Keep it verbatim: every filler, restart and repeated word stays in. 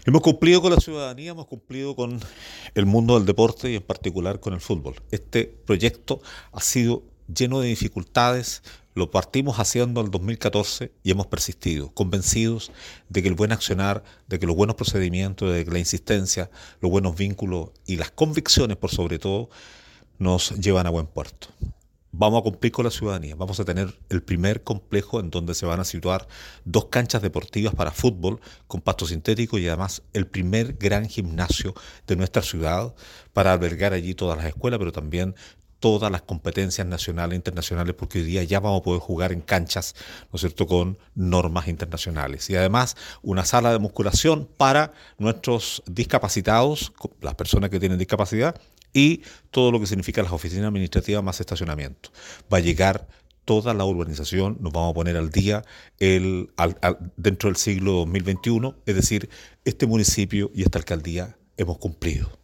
Hemos cumplido con la ciudadanía, hemos cumplido con el mundo del deporte y en particular con el fútbol. Este proyecto ha sido lleno de dificultades, lo partimos haciendo en el dos mil catorce y hemos persistido, convencidos de que el buen accionar, de que los buenos procedimientos, de que la insistencia, los buenos vínculos y las convicciones por sobre todo nos llevan a buen puerto. Vamos a cumplir con la ciudadanía. Vamos a tener el primer complejo en donde se van a situar dos canchas deportivas para fútbol con pasto sintético y además el primer gran gimnasio de nuestra ciudad para albergar allí todas las escuelas, pero también todas las competencias nacionales e internacionales, porque hoy día ya vamos a poder jugar en canchas, ¿no es cierto?, con normas internacionales. Y además una sala de musculación para nuestros discapacitados, las personas que tienen discapacidad, y todo lo que significa las oficinas administrativas más estacionamiento. Va a llegar toda la urbanización, nos vamos a poner al día el, al, al, dentro del siglo dos mil veintiuno, es decir, este municipio y esta alcaldía hemos cumplido.